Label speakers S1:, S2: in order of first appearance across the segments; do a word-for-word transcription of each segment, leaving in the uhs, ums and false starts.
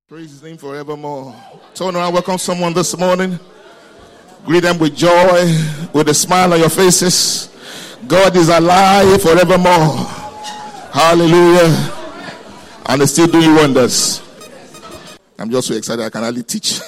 S1: Praise his name forevermore. Turn around, welcome someone this morning. Greet them with joy, with a smile on your faces. God is alive forevermore. Hallelujah. And he's still doing wonders. I'm just so excited I can hardly teach.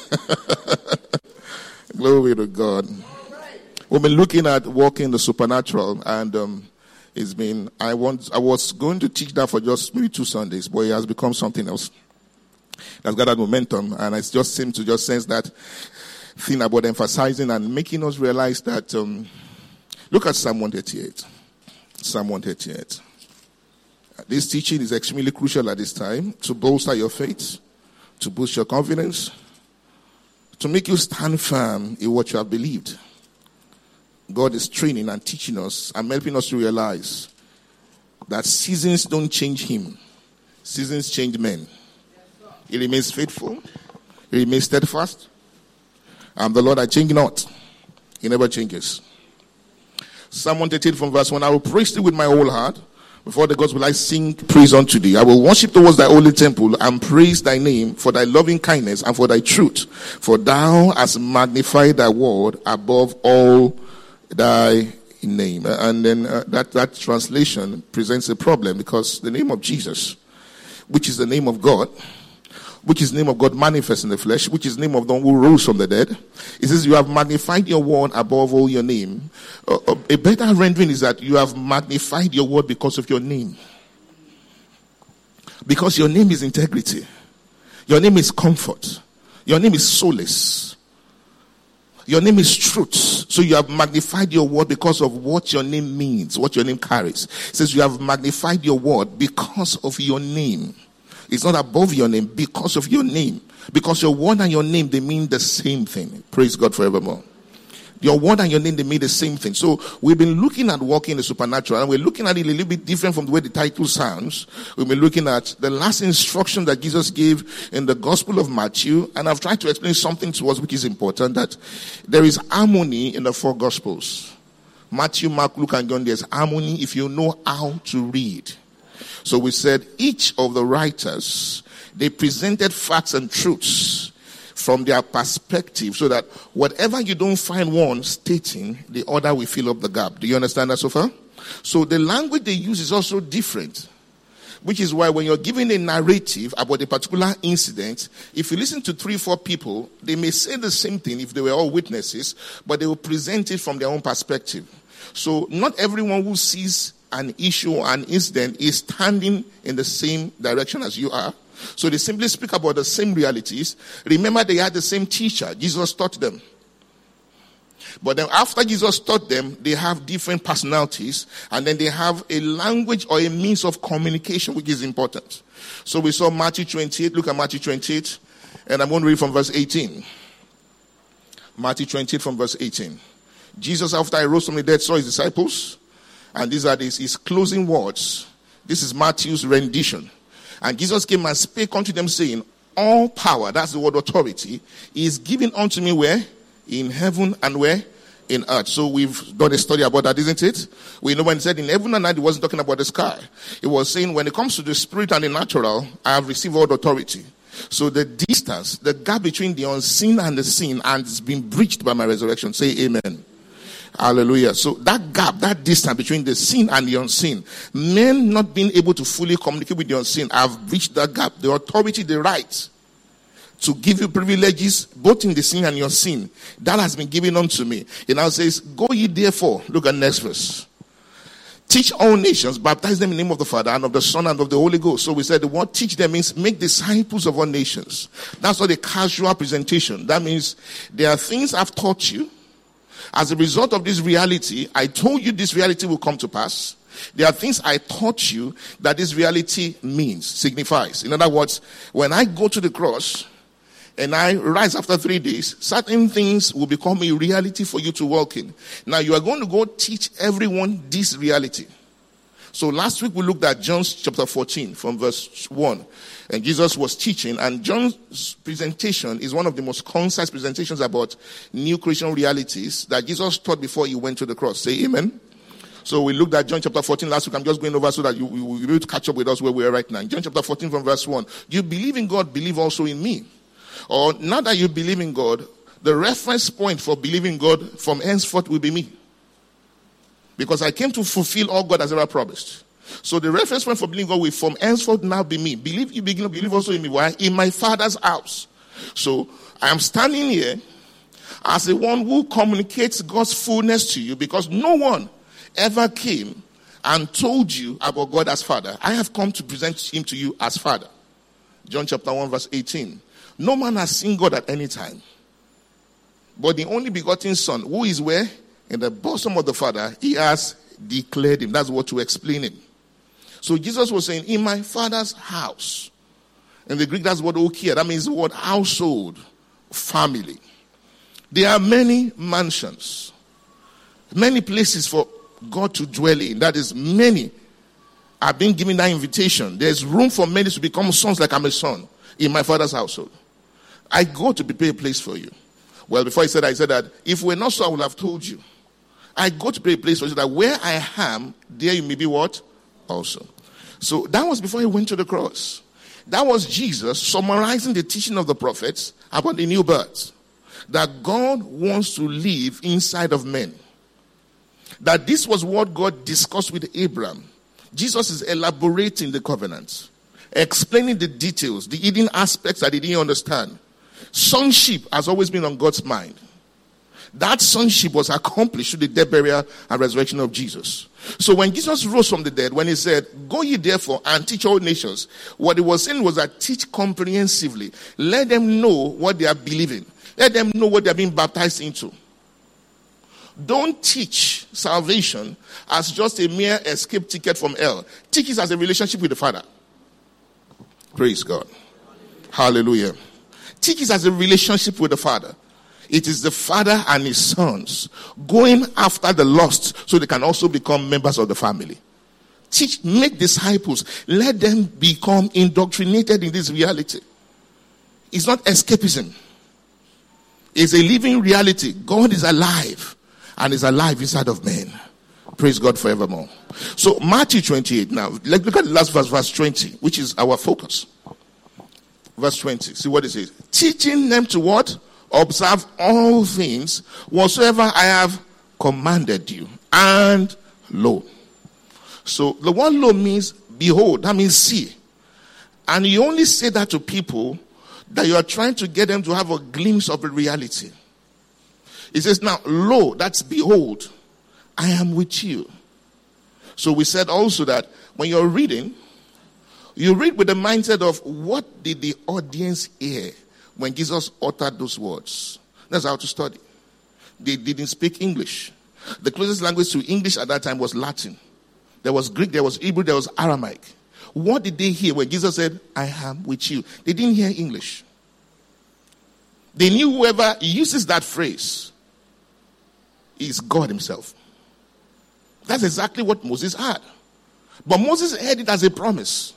S1: Glory to God. We've been looking at walking the supernatural, and um, it's been, I want, I was going to teach that for just maybe two Sundays, but it has become something else. That's got that momentum, and it just seems to just sense that thing about emphasizing and making us realize that, um, look at Psalm one thirty-eight. Psalm one thirty-eight. This teaching is extremely crucial at this time to bolster your faith, to boost your confidence, to make you stand firm in what you have believed. God is training and teaching us and helping us to realize that seasons don't change him. Seasons change men. He remains faithful. He remains steadfast. And the Lord I change not. He never changes. Psalm one thirty-eight from verse one. I will praise thee with my whole heart. Before the gods will I sing praise unto thee. I will worship towards thy holy temple and praise thy name for thy loving kindness and for thy truth. For thou hast magnified thy word above all thy name. And then uh, that, that translation presents a problem, because the name of Jesus, which is the name of God, which is the name of God manifest in the flesh, which is the name of the one who rose from the dead. It says you have magnified your word above all your name. Uh, a better rendering is that you have magnified your word because of your name. Because your name is integrity. Your name is comfort. Your name is solace. Your name is truth. So you have magnified your word because of what your name means, what your name carries. It says you have magnified your word because of your name. It's not above your name, because of your name. Because your word and your name, they mean the same thing. Praise God forevermore. Your word and your name, they mean the same thing. So we've been looking at walking in the supernatural, and we're looking at it a little bit different from the way the title sounds. We've been looking at the last instruction that Jesus gave in the Gospel of Matthew, and I've tried to explain something to us which is important, that there is harmony in the four Gospels. Matthew, Mark, Luke, and John. There's harmony if you know how to read. So we said each of the writers, they presented facts and truths from their perspective, so that whatever you don't find one stating, the other will fill up the gap. Do you understand that so far? So the language they use is also different, which is why when you're giving a narrative about a particular incident, if you listen to three, four people, they may say the same thing if they were all witnesses, but they will present it from their own perspective. So not everyone who sees an issue or an incident is standing in the same direction as you are. So they simply speak about the same realities. Remember, they had the same teacher. Jesus taught them. But then after Jesus taught them, they have different personalities, and then they have a language or a means of communication which is important. So we saw Matthew twenty-eight. Look at Matthew twenty-eight, and I'm going to read from verse eighteen. Matthew twenty-eight from verse eighteen. Jesus, after he rose from the dead, saw his disciples. And these are his, his closing words. This is Matthew's rendition. And Jesus came and spake unto them, saying, all power, that's the word authority, is given unto me where? In heaven and where? In earth. So we've done a study about that, isn't it? We know when he said in heaven and earth, he wasn't talking about the sky. He was saying when it comes to the spirit and the natural, I have received all authority. So the distance, the gap between the unseen and the seen, and it's been breached by my resurrection. Say amen. Hallelujah. So that gap, that distance between the seen and the unseen, men not being able to fully communicate with the unseen, have reached that gap. The authority, the right to give you privileges, both in the seen and your unseen, that has been given unto me. It now says, go ye therefore, look at next verse. Teach all nations, baptize them in the name of the Father and of the Son and of the Holy Ghost. So we said the word teach them means make disciples of all nations. That's not a casual presentation. That means there are things I've taught you. As a result of this reality, I told you this reality will come to pass. There are things I taught you that this reality means, signifies. In other words, when I go to the cross and I rise after three days, certain things will become a reality for you to walk in. Now you are going to go teach everyone this reality. So last week we looked at John chapter fourteen from verse one. And Jesus was teaching, and John's presentation is one of the most concise presentations about new creation realities that Jesus taught before he went to the cross. Say amen. So we looked at John chapter fourteen last week. I'm just going over so that you will be able to catch up with us where we are right now. In John chapter fourteen from verse one. You believe in God, believe also in me. Or now that you believe in God, the reference point for believing God from henceforth will be me. Because I came to fulfill all God has ever promised. So the reference point for believing God will from henceforth now be me. Believe you begin to believe also in me. Why? In my Father's house. So I am standing here as the one who communicates God's fullness to you, because no one ever came and told you about God as Father. I have come to present him to you as Father. John chapter one verse eighteen. No man has seen God at any time, but the only begotten Son, who is where? In the bosom of the Father, he has declared him. That's what to explain him. So Jesus was saying, in my Father's house. In the Greek, that's what okia. That means the word household, family. There are many mansions, many places for God to dwell in. That is, many are being given that invitation. There's room for many to become sons like I'm a son in my Father's household. I go to prepare a place for you. Well, before I said that, I said that if we're not so, I would have told you. I go to prepare a place for you, so that where I am, there you may be what? Also. So that was before he went to the cross. That was Jesus summarizing the teaching of the prophets about the new birth. That God wants to live inside of men. That this was what God discussed with Abraham. Jesus is elaborating the covenant, explaining the details, the hidden aspects that he didn't understand. Sonship has always been on God's mind. That sonship was accomplished through the death, burial, and resurrection of Jesus. So when Jesus rose from the dead, when he said, go ye therefore and teach all nations, what he was saying was that teach comprehensively. Let them know what they are believing. Let them know what they are being baptized into. Don't teach salvation as just a mere escape ticket from hell. Teach it as a relationship with the Father. Praise God. Hallelujah. Teach it as a relationship with the Father. It is the Father and his sons going after the lost so they can also become members of the family. Teach, make disciples. Let them become indoctrinated in this reality. It's not escapism. It's a living reality. God is alive and is alive inside of men. Praise God forevermore. So Matthew twenty-eight now. Let's look at the last verse, verse twenty, which is our focus. Verse twenty. See what it says. Teaching them to what? Observe all things whatsoever I have commanded you. And lo. So the word lo means behold. That means see. And you only say that to people that you are trying to get them to have a glimpse of a reality. It says now, lo, that's behold, I am with you. So we said also that when you're reading, you read with the mindset of what did the audience hear when Jesus uttered those words. That's how to study. They didn't speak English. The closest language to English at that time was Latin. There was Greek, there was Hebrew, there was Aramaic. What did they hear when Jesus said, I am with you? They didn't hear English. They knew whoever uses that phrase is God himself. That's exactly what Moses had. But Moses heard it as a promise.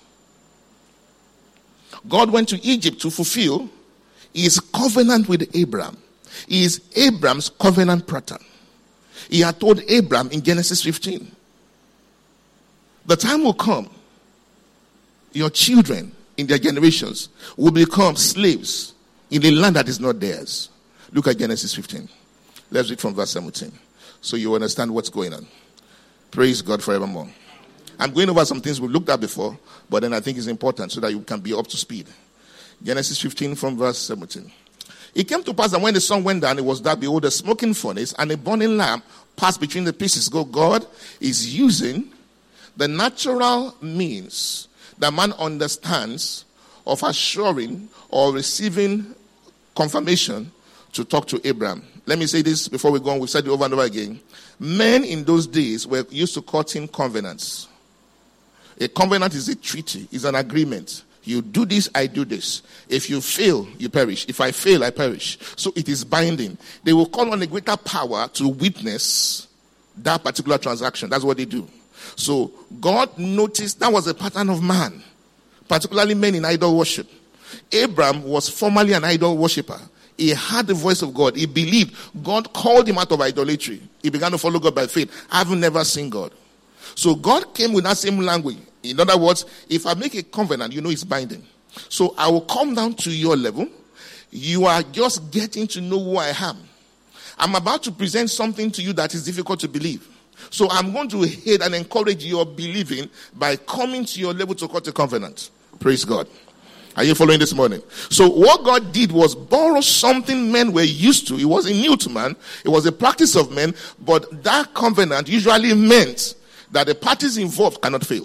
S1: God went to Egypt to fulfill his covenant with Abraham. He is Abraham's covenant pattern. He had told Abraham in Genesis fifteen, the time will come, your children in their generations will become slaves in a land that is not theirs. Look at Genesis fifteen. Let's read from verse seventeen so you understand what's going on. Praise God forevermore. I'm going over some things we've looked at before, but then I think it's important so that you can be up to speed. Genesis fifteen from verse seventeen. It came to pass that when the sun went down, it was that, behold, a smoking furnace and a burning lamp passed between the pieces. God is using the natural means that man understands of assuring or receiving confirmation to talk to Abraham. Let me say this before we go on. We've said it over and over again. Men in those days were used to cutting covenants. A covenant is a treaty, is an agreement. You do this, I do this. If you fail, you perish. If I fail, I perish. So it is binding. They will call on a greater power to witness that particular transaction. That's what they do. So God noticed that was a pattern of man, particularly men in idol worship. Abraham was formerly an idol worshiper. He heard the voice of God. He believed. God called him out of idolatry. He began to follow God by faith. I've never seen God. So God came with that same language. In other words, if I make a covenant, you know it's binding. So I will come down to your level. You are just getting to know who I am. I'm about to present something to you that is difficult to believe. So I'm going to aid and encourage your believing by coming to your level to cut a covenant. Praise God. Are you following this morning? So what God did was borrow something men were used to. It wasn't new to man. It was a practice of men. But that covenant usually meant that the parties involved cannot fail.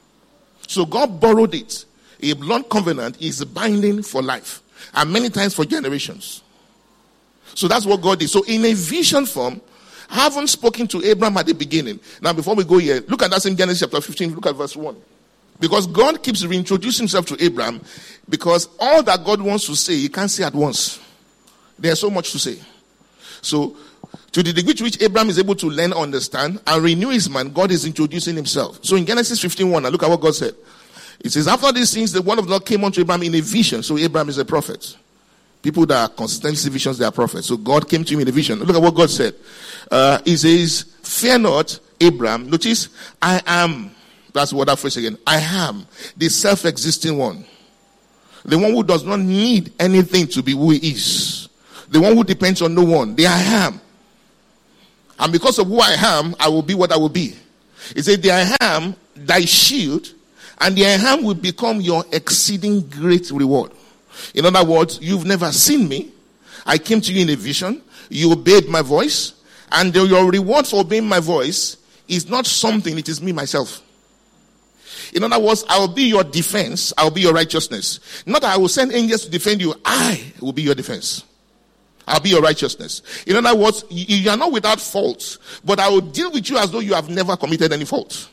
S1: So God borrowed it. A blood covenant is binding for life. And many times for generations. So that's what God did. So in a vision form, having spoken to Abraham at the beginning. Now before we go here, look at that in Genesis chapter fifteen. Look at verse one. Because God keeps reintroducing himself to Abraham, because all that God wants to say, he can't say at once. There's so much to say. So, to the degree to which Abraham is able to learn, understand, and renew his mind, God is introducing himself. So in Genesis fifteen one, now look at what God said. It says, after these things, the word of God came unto Abraham in a vision. So Abraham is a prophet. People that are consistently see visions, they are prophets. So God came to him in a vision. Look at what God said. Uh, he says, fear not, Abraham. Notice, I am. That's what that phrase again. I am the self-existing one. The one who does not need anything to be who he is. The one who depends on no one. The I am. And because of who I am, I will be what I will be. He said, the I am thy shield, and the I am will become your exceeding great reward. In other words, you've never seen me. I came to you in a vision. You obeyed my voice. And your reward for obeying my voice is not something, it is me myself. In other words, I will be your defense. I will be your righteousness. Not that I will send angels to defend you. I will be your defense. I'll be your righteousness. In other words, you are not without fault, but I will deal with you as though you have never committed any fault.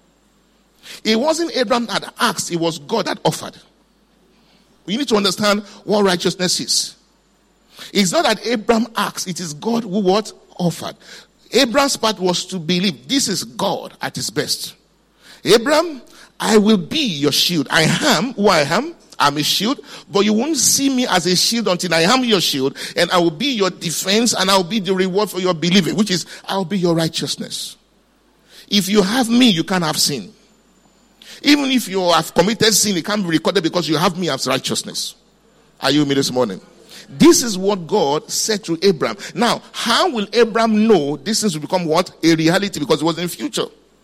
S1: It wasn't Abraham that asked, it was God that offered. You need to understand what righteousness is. It's not that Abraham asked, it is God who what? Offered. Abraham's part was to believe this is God at his best. Abraham, I will be your shield. I am who I am. I'm a shield, but you won't see me as a shield until I am your shield, and I will be your defense, and I will be the reward for your believing, which is I will be your righteousness. If you have me, you can't have sin. Even if you have committed sin, it can't be recorded because you have me as righteousness. Are you with me this morning? This is what God said to Abraham. Now, how will Abraham know this things will become what? A reality, because it was in the future.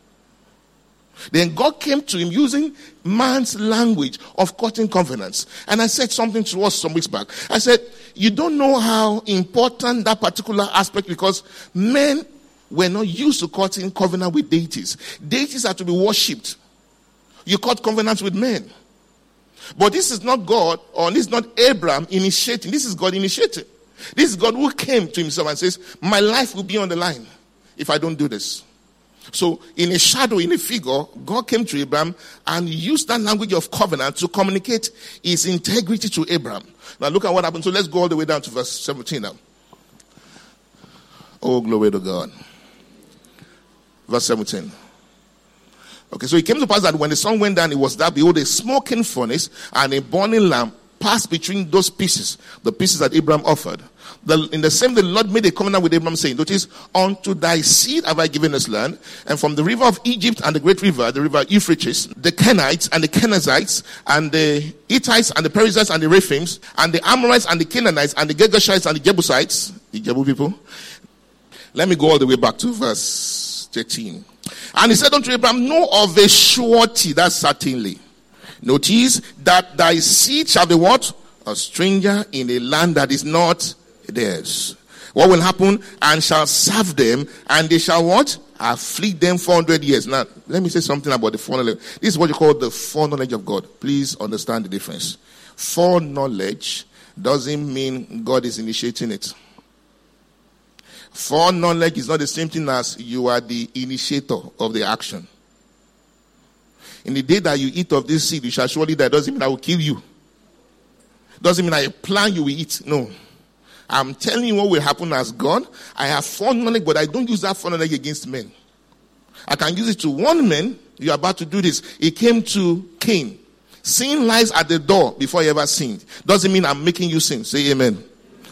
S1: Then God came to him using man's language of cutting covenants. And I said something to us some weeks back. I said, you don't know how important that particular aspect, because men were not used to cutting covenant with deities. Deities are to be worshipped. You cut covenants with men. But this is not God, or this is not Abraham initiating. This is God initiating. This is God who came to himself and says, my life will be on the line if I don't do this. So, in a shadow, in a figure, God came to Abraham and used that language of covenant to communicate his integrity to Abraham. Now, look at what happened. So, let's go all the way down to verse seventeen now. Oh, glory to God. Verse seventeen. Okay, so it came to pass that when the sun went down, it was that, behold, a smoking furnace and a burning lamp passed between those pieces, the pieces that Abraham offered. The, in the same, the Lord made a covenant with Abraham, saying, notice, unto thy seed have I given this land, and from the river of Egypt and the great river, the river Euphrates, the Kenites and the Kenizzites, and the Hittites and the Perizzites and the Rephims, and the Amorites and the Canaanites, and the Girgashites and the Jebusites, the Jebu people. Let me go all the way back to verse thirteen. And he said unto Abraham, know of a surety, that certainly. Notice that thy seed shall be what? A stranger in a land that is not theirs. What will happen? And shall serve them, and they shall what? Afflict them four hundred years. Now, let me say something about the foreknowledge. This is what you call the foreknowledge of God. Please understand the difference. Foreknowledge doesn't mean God is initiating it. Foreknowledge is not the same thing as you are the initiator of the action. In the day that you eat of this seed, you shall surely die. Doesn't mean I will kill you. Doesn't mean I plan you will eat. No. I'm telling you what will happen as God. I have foreknowledge, but I don't use that foreknowledge against men. I can use it to warn men, you're about to do this. It came to Cain. Sin lies at the door before he ever sinned. Doesn't mean I'm making you sin. Say amen.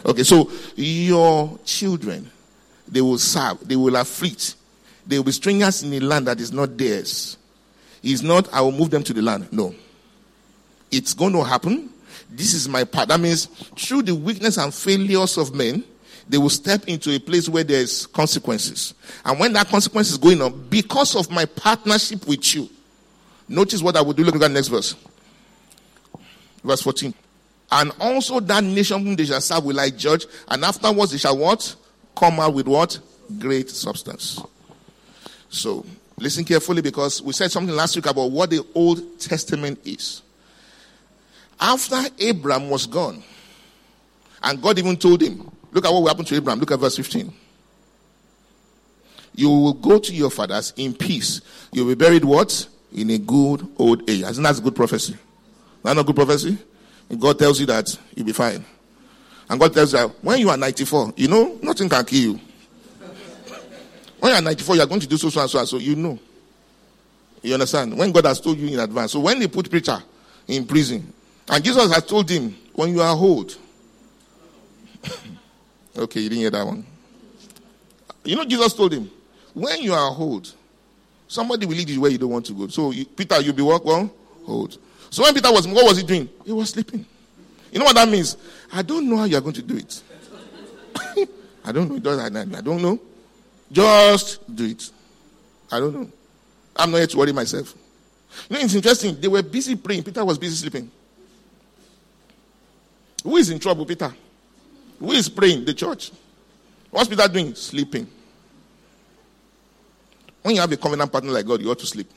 S1: Okay, so your children, they will serve, they will afflict, they will be strangers in a land that is not theirs. It's not, I will move them to the land. No. It's going to happen. This is my part. That means through the weakness and failures of men, they will step into a place where there's consequences. And when that consequence is going on, because of my partnership with you, notice what I will do. Look at that next verse. Verse fourteen. And also that nation whom they shall serve will I judge, and afterwards they shall what? Come out with what? Great substance. So, listen carefully, because we said something last week about what the Old Testament is. After Abraham was gone, and God even told him, look at what will happen to Abraham. Look at verse fifteen. You will go to your fathers in peace. You will be buried what? In a good old age. Isn't that a good prophecy? That's not a good prophecy? And God tells you that you'll be fine. And God tells you that when you are ninety-four, you know, nothing can kill you. When you are ninety-four, you are going to do so, so, and so, and so. You know. You understand? When God has told you in advance. So when they put Peter in prison, and Jesus has told him, when you are old. Okay, you didn't hear that one. You know, Jesus told him, when you are old, somebody will lead you where you don't want to go. So, you, Peter, you'll be what? Well, old. So when Peter was, what was he doing? He was sleeping. You know what that means? I don't know how you are going to do it. I don't know. I don't know. Just do it. I don't know. I'm not here to worry myself. You know, it's interesting. They were busy praying. Peter was busy sleeping. Who is in trouble, Peter? Who is praying? The church. What's Peter doing? Sleeping. When you have a covenant partner like God, you ought to sleep.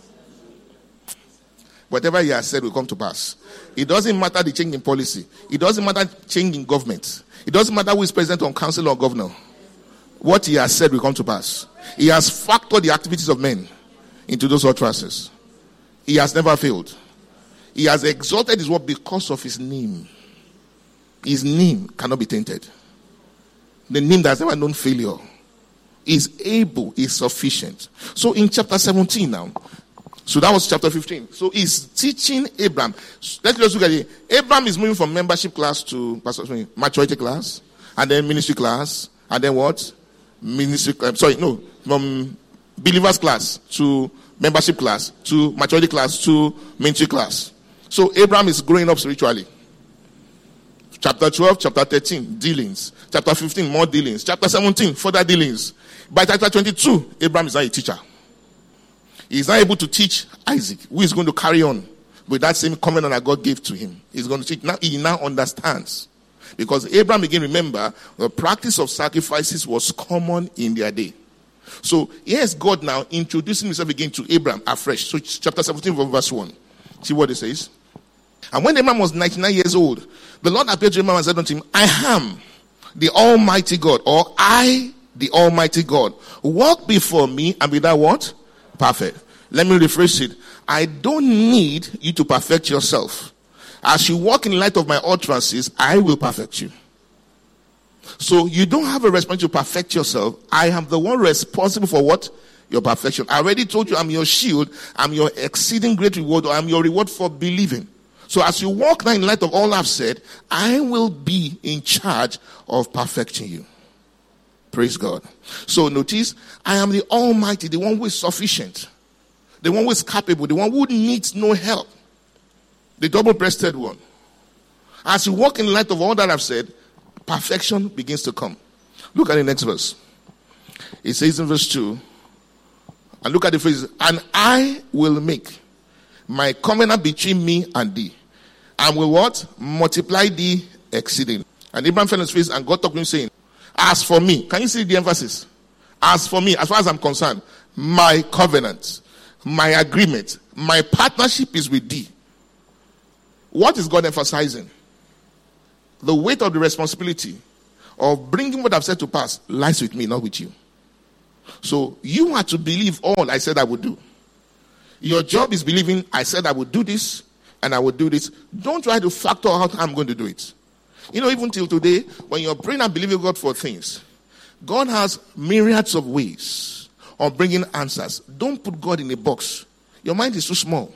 S1: Whatever he has said will come to pass. It doesn't matter the change in policy. It doesn't matter change in government. It doesn't matter who is president or council or governor. What he has said will come to pass. He has factored the activities of men into those utterances. He has never failed. He has exalted his word because of his name. His name cannot be tainted. The name that has never known failure is able, is sufficient. So in chapter seventeen now, so that was chapter fifteen. So he's teaching Abraham. Let's just look at it. Abraham is moving from membership class to maturity class, and then ministry class, and then what? Ministry. Uh, sorry, no, from believers class to membership class to maturity class to ministry class. So Abraham is growing up spiritually. Chapter twelve, chapter thirteen, dealings. Chapter fifteen, more dealings. Chapter seventeen, further dealings. By chapter twenty-two, Abraham is not a teacher. He is not able to teach Isaac, who is going to carry on with that same covenant that God gave to him. He's going to teach. Now he now understands. Because Abraham, again, remember, the practice of sacrifices was common in their day. So here's God now introducing himself again to Abraham afresh. So chapter seventeen, verse one. See what it says? And when Abraham was ninety-nine years old, the Lord appeared to Abraham and said unto him, I am the Almighty God, or I, the Almighty God. Walk before me and be thou what? Perfect. Let me rephrase it. I don't need you to perfect yourself. As you walk in light of my utterances, I will perfect you. So you don't have a responsibility to perfect yourself. I am the one responsible for what? Your perfection. I already told you I'm your shield. I'm your exceeding great reward, or I'm your reward for believing. So as you walk now in light of all I've said, I will be in charge of perfecting you. Praise God. So notice, I am the Almighty, the one who is sufficient, the one who is capable, the one who needs no help, the double-breasted one. As you walk in light of all that I've said, perfection begins to come. Look at the next verse. It says in verse two, and look at the phrase, and I will make my covenant between me and thee, and will what? Multiply thee exceeding. And Abraham fell on his face, and God talked to him, saying, as for me, can you see the emphasis? As for me, as far as I'm concerned, my covenant, my agreement, my partnership is with thee. What is God emphasizing? The weight of the responsibility of bringing what I've said to pass lies with me, not with you. So you are to believe all I said I would do. Your job is believing I said I would do this and I would do this. Don't try to factor out how I'm going to do it. You know, even till today, when you're praying and believing God for things, God has myriads of ways of bringing answers. Don't put God in a box. Your mind is too small.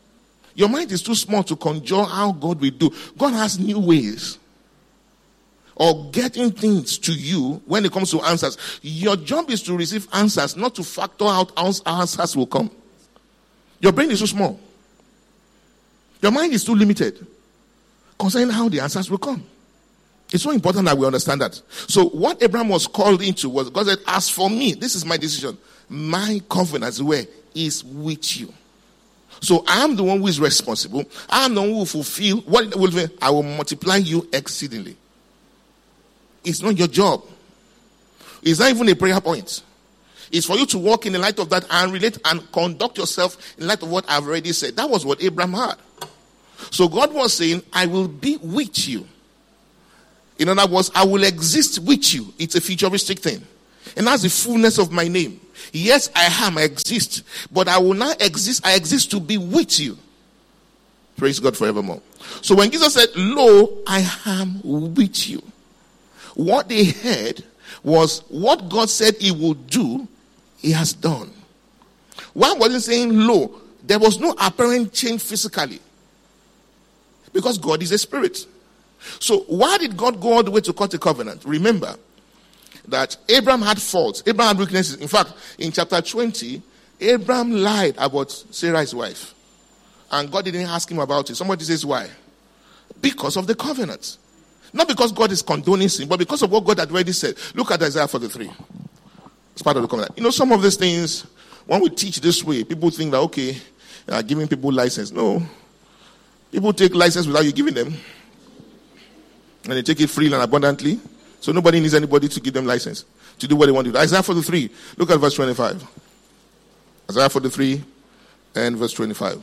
S1: Your mind is too small to conjure how God will do. God has new ways or getting things to you when it comes to answers. Your job is to receive answers, not to factor out how answers will come. Your brain is too small. Your mind is too limited concerning how the answers will come. It's so important that we understand that. So what Abraham was called into was, God said, as for me, this is my decision. My covenant where is with you. So I am the one who is responsible. I am the one who will fulfill what will be. I will multiply you exceedingly. It's not your job. It's not even a prayer point. It's for you to walk in the light of that and relate and conduct yourself in light of what I've already said. That was what Abraham had. So God was saying, I will be with you. In other words, I will exist with you. It's a futuristic thing. And that's the fullness of my name. Yes, I am, I exist. But I will not exist. I exist to be with you. Praise God forevermore. So when Jesus said, lo, I am with you. What they heard was what God said he would do, he has done. One wasn't saying, lo, there was no apparent change physically. Because God is a spirit. So why did God go all the way to cut a covenant? Remember that Abraham had faults. Abraham had weaknesses. In fact, in chapter twenty, Abraham lied about Sarah's wife. And God didn't ask him about it. Somebody says why? Because of the covenant. Not because God is condoning sin, but because of what God had already said. Look at Isaiah forty-three. It's part of the covenant. You know, some of these things, when we teach this way, people think that, okay, uh, giving people license. No. People take license without you giving them. And they take it freely and abundantly. So nobody needs anybody to give them license to do what they want to do. Isaiah forty-three. Look at verse twenty-five. Isaiah forty-three and verse twenty-five.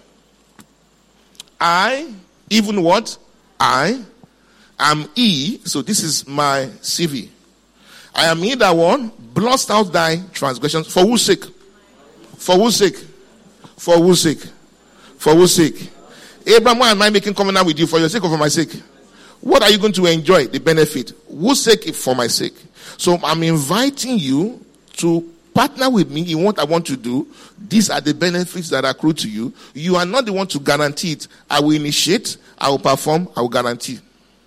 S1: I, even what? I am he. So this is my C V. I am he that one blotted out thy transgressions. For whose sake? For whose sake? For whose sake? For whose sake? Abraham, why am I making covenant with you? For your sake or for my sake? What are you going to enjoy? The benefit. Whose sake? For my sake. So I'm inviting you to partner with me in what I want to do. These are the benefits that accrue to you. You are not the one to guarantee it. I will initiate, I will perform, I will guarantee.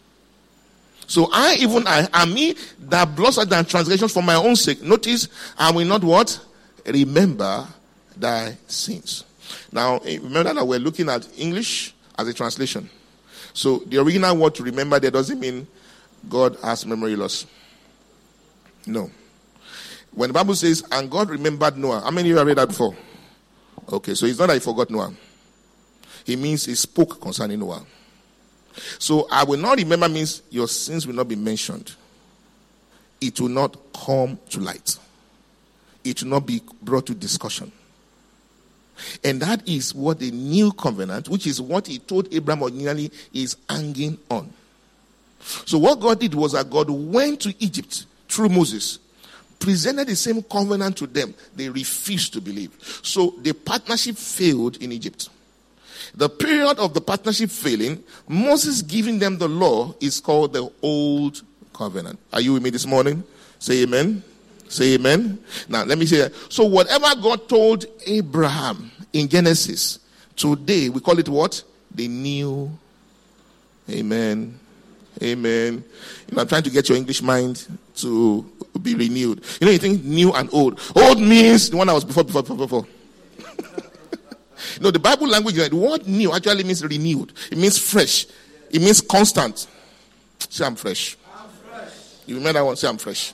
S1: So I, even I, am me that blots out thy transgressions for my own sake. Notice, I will not what? Remember thy sins. Now, remember that we're looking at English as a translation. So the original word to remember there doesn't mean God has memory loss. No. When the Bible says, and God remembered Noah, how many of you have read that before? Okay, so it's not that he forgot Noah. It means he spoke concerning Noah. So I will not remember means your sins will not be mentioned. It will not come to light. It will not be brought to discussion. And that is what the new covenant, which is what he told Abraham originally, is hanging on. So what God did was that God went to Egypt through Moses, presented the same covenant to them. They refused to believe. So the partnership failed in Egypt. The period of the partnership failing, Moses giving them the law, is called the Old Covenant. Are you with me this morning? Say amen. Say amen. Now, let me say that. So whatever God told Abraham in Genesis, today we call it what? The new. Amen. Amen. You know, I'm trying to get your English mind to be renewed. You know, you think new and old. Old means the one that was before, before, before, before. No, the Bible language, the word new actually means renewed. It means fresh. It means constant. Say, I'm fresh. I'm fresh. You remember that one? Say, I'm fresh.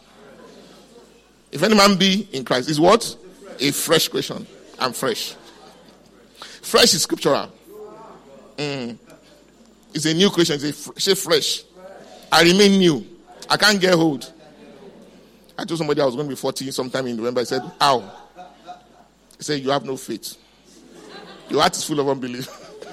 S1: If any man be in Christ, is what? A fresh creation. I'm fresh. Fresh is scriptural. Mm. It's a new creation. It's a say fresh. I remain new. I can't get hold. I told somebody I was going to be forty sometime in November. I said, ow. He said, you have no faith. Your heart is full of unbelief.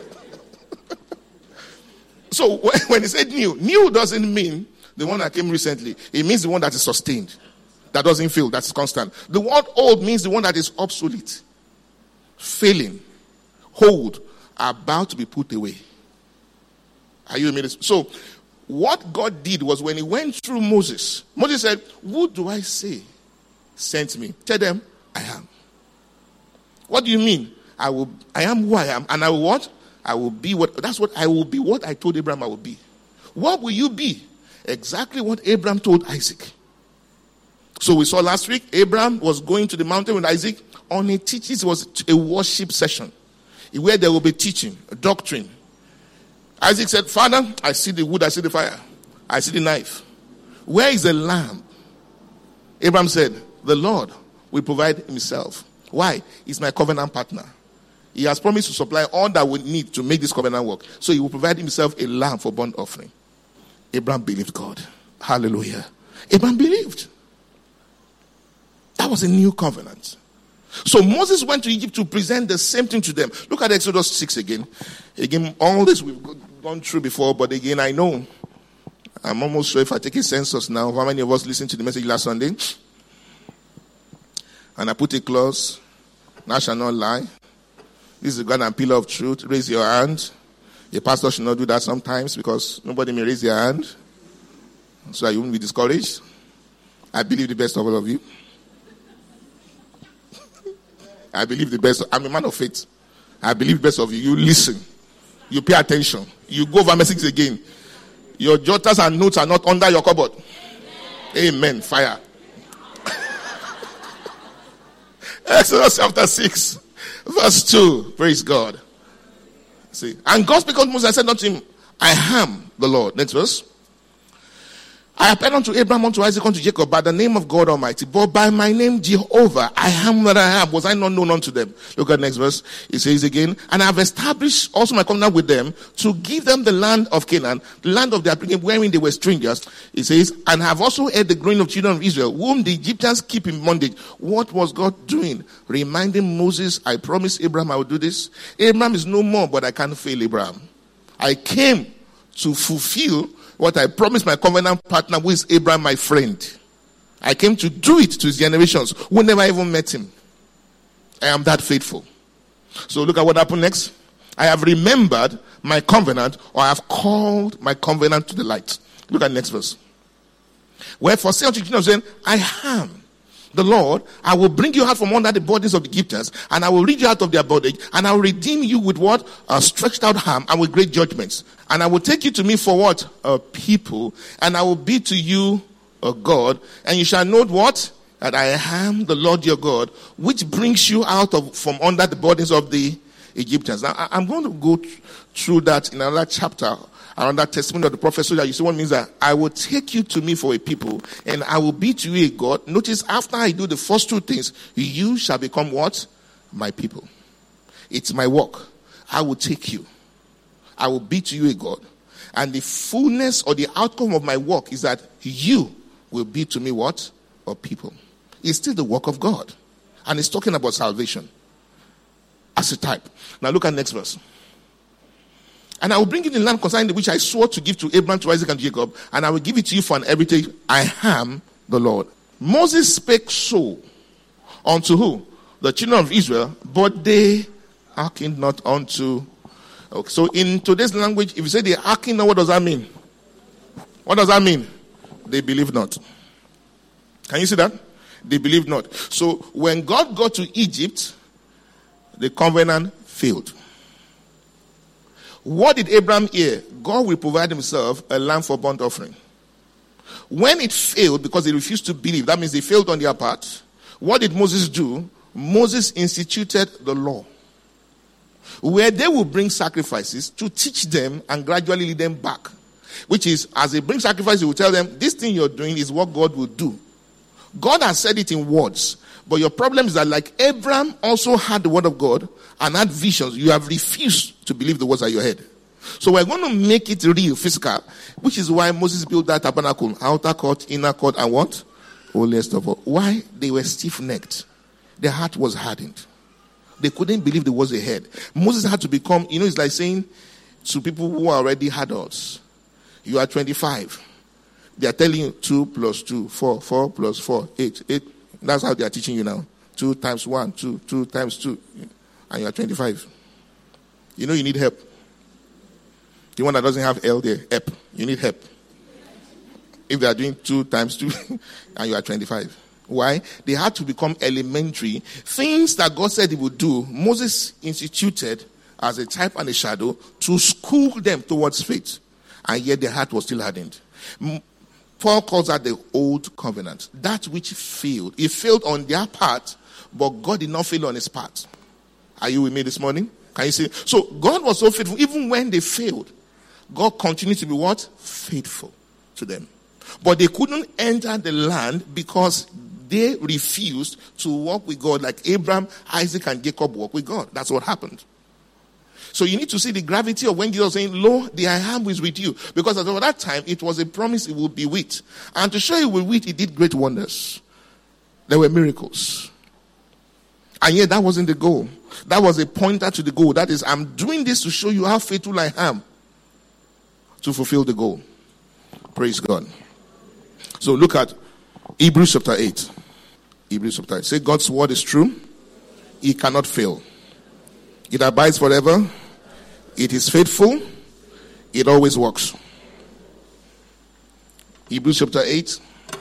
S1: So when he said new, new doesn't mean the one that came recently. It means the one that is sustained. That doesn't fail, that's constant. The word old means the one that is obsolete, failing, old, about to be put away. Are you with me? So, what God did was when he went through Moses, Moses said, who do I say sent me? Tell them, I am. What do you mean? I will. I am who I am. And I will what? I will be what? That's what I will be. What I told Abraham I will be. What will you be? exactly what Abraham told Isaac. So we saw last week, Abraham was going to the mountain with Isaac on a teaching. It was a worship session where there will be teaching, doctrine. Isaac said, Father, I see the wood, I see the fire, I see the knife. Where is the lamb? Abraham said, the Lord will provide himself. Why? He's my covenant partner. He has promised to supply all that we need to make this covenant work. So he will provide himself a lamb for burnt offering. Abraham believed God. Hallelujah. Abraham believed. That was a new covenant. So Moses went to Egypt to present the same thing to them. Look at Exodus six again. Again, all this we've gone through before, but again, I know. I'm almost sure if I take a census now, how many of us listened to the message last Sunday? And I put a clause, thou shalt not lie. This is a God and pillar of truth. Raise your hand. A pastor should not do that sometimes because nobody may raise their hand. So that you won't be discouraged. I believe the best of all of you. I believe the best. I'm a man of faith. I believe the best of you. You listen. You pay attention. You go over messages again. Your jotters and notes are not under your cupboard. Amen. Amen. Fire. Exodus chapter six, verse two. Praise God. See, and God spake unto Moses and said unto him, I am the Lord. Next verse. I appeared unto Abraham, unto Isaac, unto Jacob by the name of God Almighty, but by my name Jehovah, I am that I am. Was I not known unto them? Look at the next verse. It says again, and I have established also my covenant with them to give them the land of Canaan, the land of their pilgrimage, wherein they were strangers. It says, and have also heard the groaning of children of Israel, whom the Egyptians keep in bondage. What was God doing? Reminding Moses, I promised Abraham I would do this. Abraham is no more, but I can't fail Abraham. I came to fulfill what I promised my covenant partner, who is Abraham, my friend. I came to do it to his generations who never even met him. I am that faithful. So look at what happened next. I have remembered my covenant, or I have called my covenant to the light. Look at the next verse. Wherefore say unto the children of Israel, I am the Lord. I will bring you out from under the burdens of the Egyptians, and I will lead you out of their bondage, and I will redeem you with what? A stretched out arm and with great judgments. And I will take you to me for what? A people. And I will be to you a God. And you shall know what? That I am the Lord your God, which brings you out of from under the burdens of the Egyptians. Now, I'm going to go through that in another chapter, around that testimony of the prophet, so that you see what it means that I will take you to me for a people, and I will be to you a God. Notice, after I do the first two things, you shall become what? My people. It's my work. I will take you. I will be to you a God. And the fullness or the outcome of my work is that you will be to me what? A people. It's still the work of God. And it's talking about salvation as a type. Now look at the next verse. And I will bring you the land concerning which I swore to give to Abraham, to Isaac, and Jacob, and I will give it to you for an heritage. I am the Lord. Moses spake so unto who? The children of Israel, but they hearkened not unto. Okay, so in today's language, if you say they hearken, what does that mean? What does that mean? They believe not. Can you see that? They believe not. So when God got to Egypt, the covenant failed. What did Abraham hear? God will provide himself a lamb for burnt offering. When it failed, because they refused to believe, that means they failed on their part. What did Moses do? Moses instituted the law, where they will bring sacrifices to teach them and gradually lead them back. Which is, as they bring sacrifices, he will tell them, this thing you're doing is what God will do. God has said it in words. But your problem is that, like Abraham also had the word of God and had visions, you have refused to believe the words at your head. So we're going to make it real, physical, which is why Moses built that tabernacle, outer court, inner court, and what? Holiest of all. Why? They were stiff-necked. Their heart was hardened. They couldn't believe the words they heard. Moses had to become, you know, it's like saying to people who are already adults, you are twenty-five. They are telling you two plus two, four, four plus four, eight, eight. That's how they are teaching you now. Two times one, two, two times two. And you are twenty-five. You know you need help. The one that doesn't have L there, help. You need help. If they are doing two times two, and you are twenty-five. Why? They had to become elementary. Things that God said he would do, Moses instituted as a type and a shadow to school them towards faith. And yet their heart was still hardened. Paul calls that the old covenant. That which failed. It failed on their part, but God did not fail on his part. Are you with me this morning? Can you see? So God was so faithful. Even when they failed, God continued to be what? Faithful to them. But they couldn't enter the land because they refused to walk with God like Abraham, Isaac, and Jacob walked with God. That's what happened. So you need to see the gravity of when Jesus was saying, lo, the I am is with you. Because at that time, it was a promise he would be with. And to show he would be with, he did great wonders. There were miracles. And yet that wasn't the goal. That was a pointer to the goal. That is, I'm doing this to show you how faithful I am to fulfill the goal. Praise God. So look at Hebrews chapter eight. Hebrews chapter eight. Say God's word is true. It cannot fail. It abides forever. It is faithful. It always works. Hebrews chapter eight.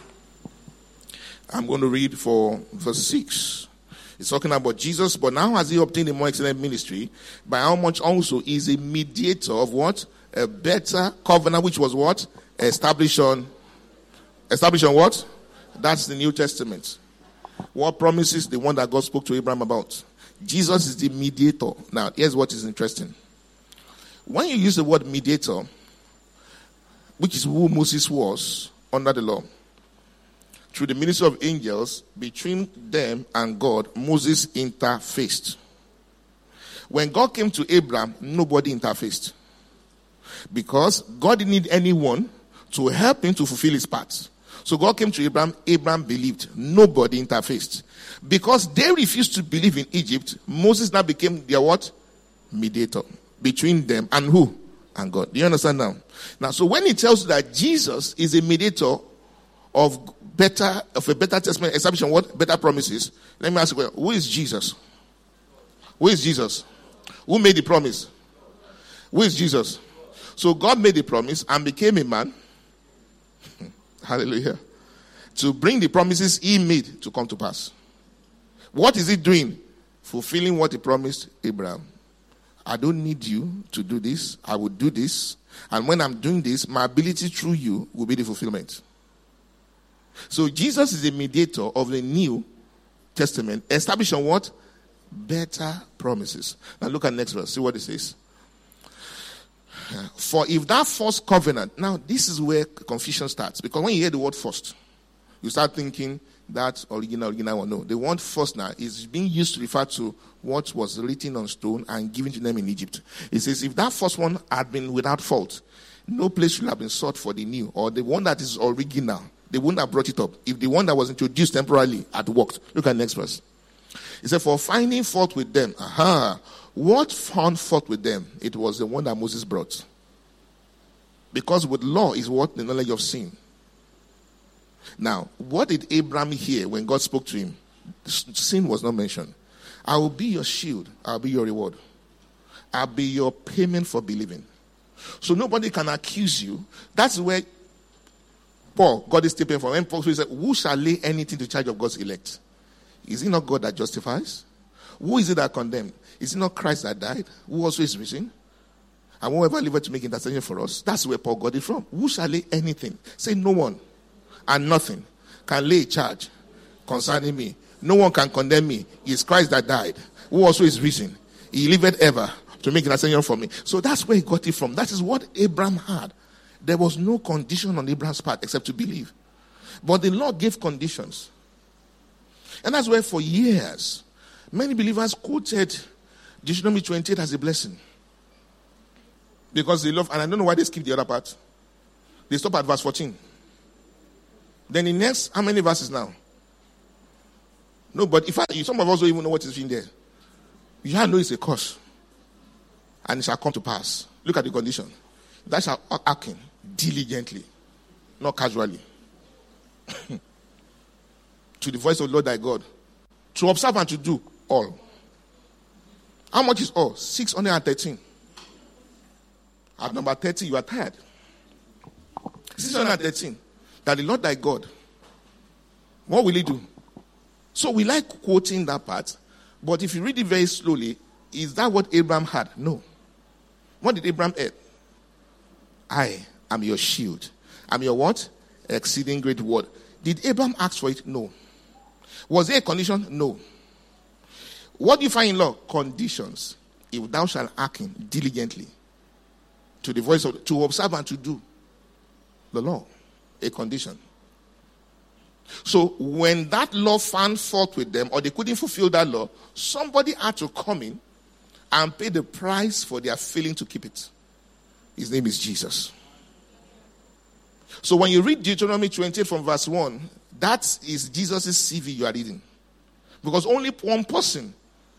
S1: I'm going to read for verse six. It's talking about Jesus, but now has he obtained a more excellent ministry, by how much also is a mediator of what? A better covenant, which was what? Established on, established on what? That's the New Testament. What promises? The one that God spoke to Abraham about. Jesus is the mediator. Now, here's what is interesting. When you use the word mediator, which is who Moses was under the law, through the ministry of angels, between them and God, Moses interfaced. When God came to Abraham, nobody interfaced. Because God didn't need anyone to help him to fulfill his part. So God came to Abraham, Abraham believed. Nobody interfaced. Because they refused to believe in Egypt, Moses now became their what? Mediator. Between them and who? And God. Do you understand now? Now, so when he tells you that Jesus is a mediator of better, of a better testament, establishing what? Better promises. Let me ask you, who is Jesus? Who is Jesus? Who made the promise? Who is Jesus? So God made the promise and became a man. Hallelujah. To bring the promises he made to come to pass. What is he doing? Fulfilling what he promised Abraham. I don't need you to do this. I will do this. And when I'm doing this, my ability through you will be the fulfillment. So Jesus is the mediator of the New Testament, established on what? Better promises. Now look at the next verse. See what it says. For if that first covenant, now this is where confusion starts. Because when you hear the word first, you start thinking that original, original one. No, the word first now is being used to refer to what was written on stone and given to them in Egypt. It says, if that first one had been without fault, no place should have been sought for the new, or the one that is original. They wouldn't have brought it up if the one that was introduced temporarily had worked. Look at the next verse. It said, for finding fault with them. Aha. What found fault with them? It was the one that Moses brought. Because with law is what? The knowledge of sin. Now, what did Abraham hear when God spoke to him? Sin was not mentioned. I will be your shield. I'll be your reward. I'll be your payment for believing. So nobody can accuse you. That's where Paul got this statement from. When Paul said, who shall lay anything to charge of God's elect? Is it not God that justifies? Who is it that condemned? Is it not Christ that died? Who also is risen? And whoever lived to make intercession for us. That's where Paul got it from. Who shall lay anything? Say no one and nothing can lay a charge concerning me. No one can condemn me. It is Christ that died. Who also is risen. He liveth ever to make intercession for me. So that's where he got it from. That is what Abraham had. There was no condition on Abraham's part except to believe. But the Lord gave conditions. And that's where for years, many believers quoted Deuteronomy twenty-eight as a blessing. Because they love, and I don't know why they skip the other part. They stop at verse fourteen. Then the next, how many verses now? No, but if I, some of us don't even know what is in there. You have to know it's a curse. And it shall come to pass. Look at the condition. That shall hearken diligently, not casually, to the voice of the Lord thy God, to observe and to do all. How much is all? six hundred thirteen. At number thirty, you are tired. six hundred thirteen. That the Lord thy God, what will he do? So we like quoting that part, but if you read it very slowly, is that what Abraham had? No. What did Abraham add? I am your shield. I'm your what? exceeding great reward. Did Abraham ask for it? No. Was there a condition? No. What do you find in law? Conditions. If thou shalt hearken diligently to the voice of, to observe and to do the law. A condition. So when that law found fault with them, or they couldn't fulfill that law, somebody had to come in and pay the price for their failing to keep it. His name is Jesus. So when you read Deuteronomy twenty-eight from verse one, that is Jesus' C V you are reading. Because only one person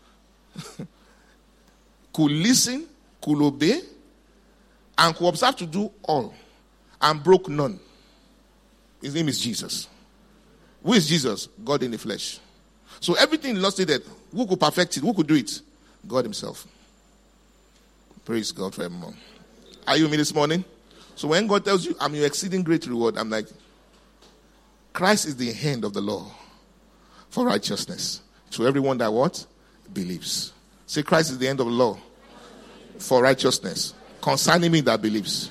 S1: could listen, could obey, and could observe to do all, and broke none. His name is Jesus. Who is Jesus? God in the flesh. So everything Lord stated, who could perfect it? Who could do it? God himself. Praise God forevermore. Are you with me this morning? So when God tells you, I'm your exceeding great reward, I'm like, Christ is the end of the law for righteousness. To everyone that what? Believes. Say, Christ is the end of the law for righteousness. Concerning me that believes.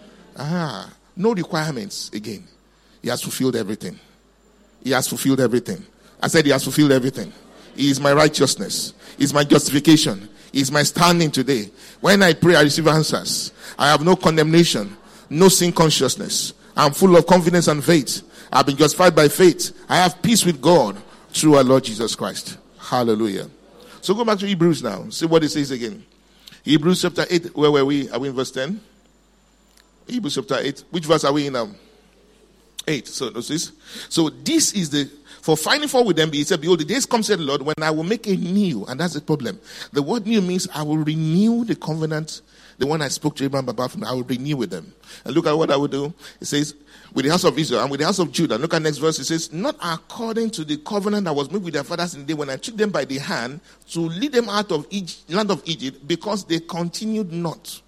S1: Ah, no requirements again. He has fulfilled everything. He has fulfilled everything. I said he has fulfilled everything. He is my righteousness. He is my justification. He is my standing today. When I pray, I receive answers. I have no condemnation, no sin consciousness. I'm full of confidence and faith. I've been justified by faith. I have peace with God through our Lord Jesus Christ. Hallelujah. So go back to Hebrews now. See what it says again. Hebrews chapter eight. Where were we? Are we in verse ten? Hebrews chapter eight. Which verse are we in now? eight. So this. So this is the, for finding fault with them, he said, behold, the days come, said the Lord, when I will make a new, and that's the problem. The word new means I will renew the covenant, the one I spoke to Abraham about, from I will renew with them. And look at what I will do. It says, with the house of Israel and with the house of Judah. Look at next verse. It says, not according to the covenant that was made with their fathers in the day when I took them by the hand to lead them out of Egypt, land of Egypt, because they continued not.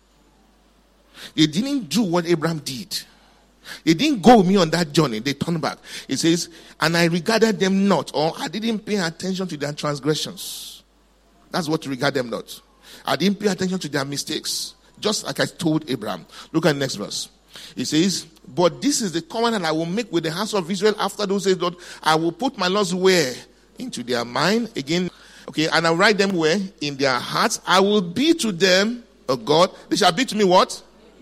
S1: They didn't do what Abraham did. They didn't go with me on that journey. They turned back. It says, and I regarded them not, or I didn't pay attention to their transgressions. That's what to regard them not. I didn't pay attention to their mistakes. Just like I told Abraham. Look at the next verse. It says, but this is the covenant I will make with the house of Israel after those days, Lord. I will put my laws where? Into their mind. Again, okay, and I'll write them where? In their hearts. I will be to them a God. They shall be to me what?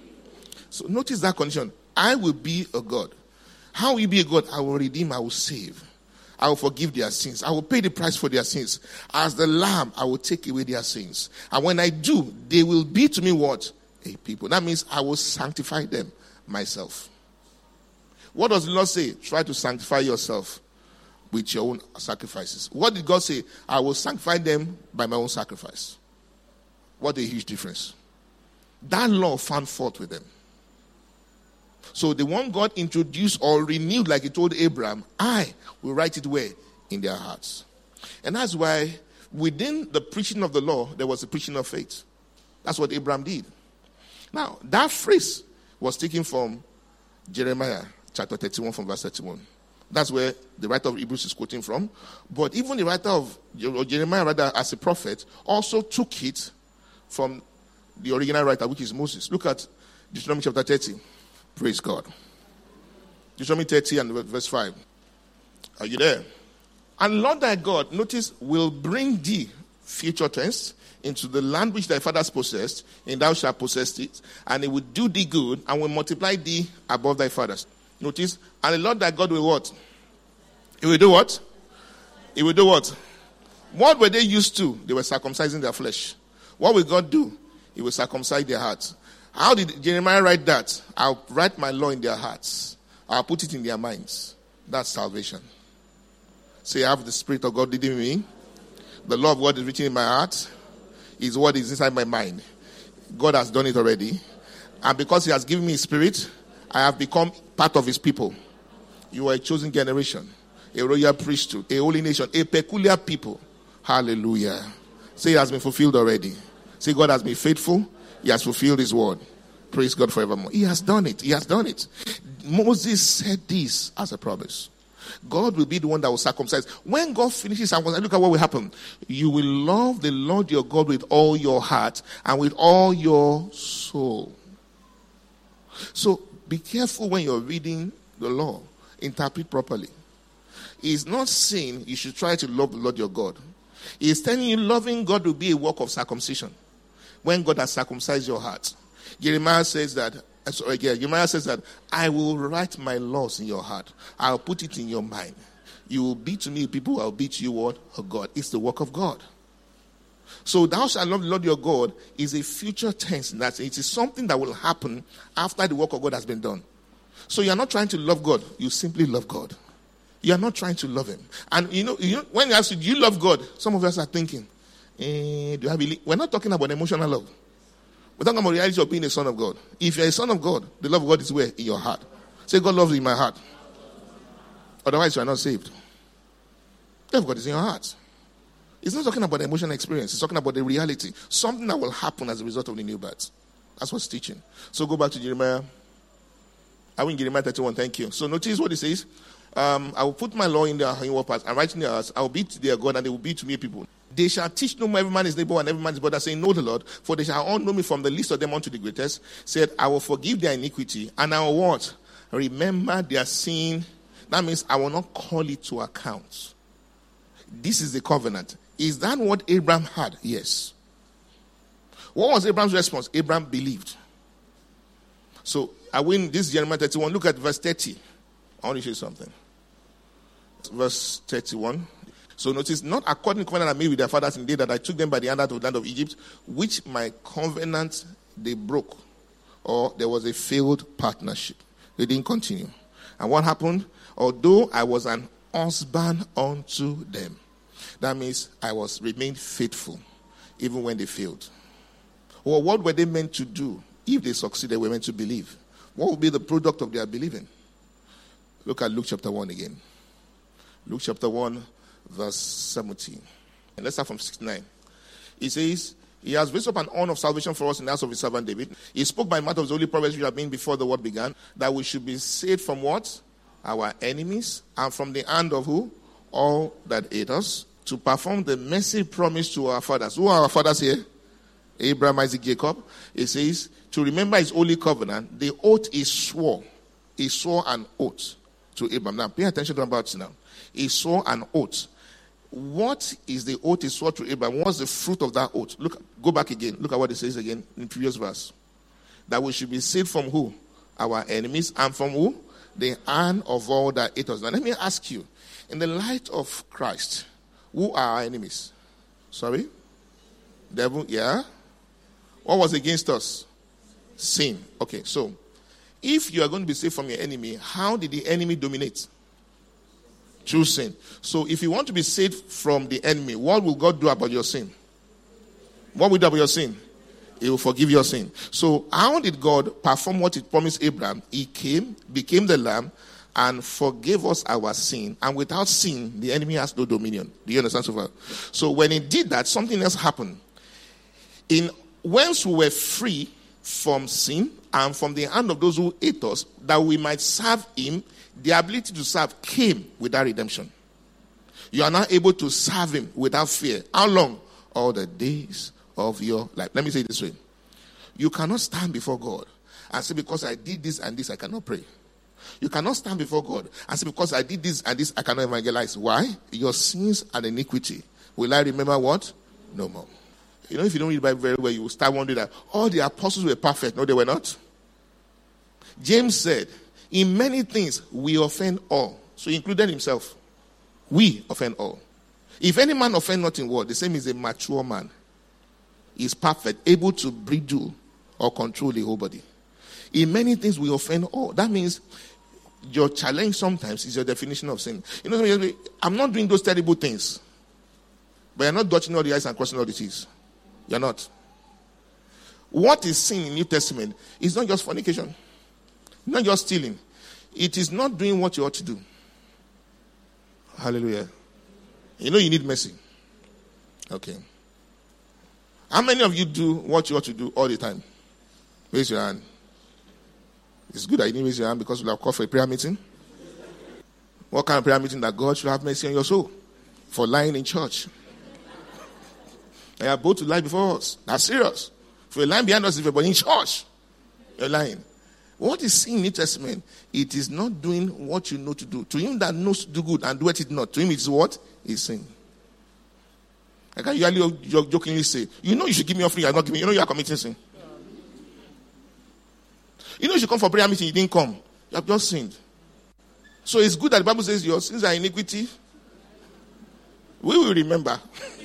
S1: So notice that condition. I will be a God. How will you be a God? I will redeem, I will save. I will forgive their sins. I will pay the price for their sins. As the Lamb, I will take away their sins. And when I do, they will be to me what? A people. That means I will sanctify them myself. What does the Lord say? Try to sanctify yourself with your own sacrifices. What did God say? I will sanctify them by my own sacrifice. What a huge difference. That law found fault with them. So the one God introduced or renewed, like he told Abraham, I will write it where? In their hearts. And that's why within the preaching of the law, there was a preaching of faith. That's what Abraham did. Now, that phrase was taken from Jeremiah chapter thirty-one from verse thirty-one. That's where the writer of Hebrews is quoting from. But even the writer of Jeremiah, rather as a prophet, also took it from the original writer, which is Moses. Look at Deuteronomy chapter thirty. Praise God. Deuteronomy thirty and verse five. Are you there? And Lord thy God, notice, will bring thee, future tense, into the land which thy fathers possessed, and thou shalt possess it, and it will do thee good, and will multiply thee above thy fathers. Notice, and the Lord thy God will what? He will do what? He will do what? What were they used to? They were circumcising their flesh. What will God do? He will circumcise their hearts. How did Jeremiah write that? I'll write my law in their hearts. I'll put it in their minds. That's salvation. Say, I have the Spirit of God leading me. The law of God is written in my heart. Is what is inside my mind. God has done it already. And because he has given me his Spirit, I have become part of his people. You are a chosen generation. A royal priesthood. A holy nation. A peculiar people. Hallelujah. Say, it has been fulfilled already. Say, God has been faithful. He has fulfilled his word. Praise God forevermore. He has done it. He has done it. Moses said this as a promise. God will be the one that will circumcise. When God finishes circumcising, look at what will happen. You will love the Lord your God with all your heart and with all your soul. So be careful when you're reading the law. Interpret properly. It's not saying you should try to love the Lord your God. It's telling you loving God will be a work of circumcision. When God has circumcised your heart. Jeremiah says that, sorry, again, Jeremiah says that, I will write my laws in your heart. I'll put it in your mind. You will be to me people, I'll be to you what? Oh God. It's the work of God. So thou shalt love the Lord your God is a future tense. That it is something that will happen after the work of God has been done. So you are not trying to love God. You simply love God. You are not trying to love him. And you know, you know when you ask, do you love God? Some of us are thinking, eh, do I believe? We're not talking about emotional love. We're talking about the reality of being a son of God. If you're a son of God, the love of God is where? In your heart. Say, God loves you in my heart. Otherwise, you are not saved. The love of God is in your heart. It's not talking about the emotional experience. It's talking about the reality. Something that will happen as a result of the new birth. That's what's teaching. So go back to Jeremiah. I win Jeremiah thirty-one. Thank you. So notice what it says. Um, I will put my law in their inward parts and write in their hearts. I will be to their God and they will be to me people. They shall teach no more every man his neighbor and every man his brother, saying, know the Lord, for they shall all know me from the least of them unto the greatest. Said, I will forgive their iniquity and I will what? Remember their sin. That means I will not call it to account. This is the covenant. Is that what Abraham had? Yes. What was Abraham's response? Abraham believed. So I win this Jeremiah thirty-one. Look at verse thirty. I want to show you something. Verse thirty-one. So notice, not according to the covenant I made with their fathers in the day that I took them by the hand out of the land of Egypt, which my covenant they broke. Or there was a failed partnership. They didn't continue. And what happened? Although I was an husband unto them. That means I was remained faithful even when they failed. Well, what were they meant to do? If they succeeded, they were meant to believe. What would be the product of their believing? Look at Luke chapter one again. Luke chapter one, verse seventeen. And let's start from sixty-nine. It says, he has raised up an horn of salvation for us in the house of his servant David. He spoke by mouth of the holy prophets which have been before the world began, that we should be saved from what? Our enemies, and from the hand of who? All that hate us, to perform the mercy promised to our fathers. Who are our fathers here? Abraham, Isaac, Jacob. It says, to remember his holy covenant, the oath he swore. He swore an oath to Abraham. Now, pay attention to what I'm about to now. He swore an oath. What is the oath he swore to Abraham? What's the fruit of that oath? Look, go back again. Look at what it says again in the previous verse. That we should be saved from who? Our enemies. And from who? The hand of all that hate us. Now, let me ask you, in the light of Christ, who are our enemies? Sorry? Devil, yeah? What was against us? Sin. Okay, so, if you are going to be saved from your enemy, how did the enemy dominate? Through sin. So, if you want to be saved from the enemy, what will God do about your sin? What will he do about your sin? He will forgive your sin. So, how did God perform what he promised Abraham? He came, became the lamb, and forgave us our sin. And without sin, the enemy has no dominion. Do you understand so far? So, when he did that, something else happened. In whence we were free from sin and from the hand of those who hate us, that we might serve him, the ability to serve came without redemption. You are not able to serve him without fear. How long? All the days of your life. Let me say it this way. You cannot stand before God and say, because I did this and this, I cannot pray. You cannot stand before God and say, because I did this and this, I cannot evangelize. Why? Your sins and iniquity. Will I remember what? No more. You know, if you don't read the Bible very well, you will start wondering that all the apostles were perfect. No, they were not. James said, in many things, we offend all. So he included himself. We offend all. If any man offend not in word, the same is a mature man. He is perfect, able to bridle or control the whole body. In many things, we offend all. That means your challenge sometimes is your definition of sin. You know, I'm not doing those terrible things. But you're not dodging all the I's and crossing all the T's. You're not. What is sin in New Testament is not just fornication. Not just stealing. It is not doing what you ought to do. Hallelujah. You know you need mercy. Okay. How many of you do what you ought to do all the time? Raise your hand. It's good that you didn't raise your hand because we'll have called for a prayer meeting. What kind of prayer meeting? That God should have mercy on your soul for lying in church. They are both to lie before us. That's serious. If you're lying behind us, if you're in church, you're lying. What is sin in New Testament? It is not doing what you know to do. To him that knows to do good and doeth it not, to him it's what? Is sin. I can usually jokingly say, you know you should give me offering, you are not giving. You know you are committing sin. You know you should come for prayer meeting, you didn't come. You have just sinned. So it's good that the Bible says your sins are iniquity. We will remember.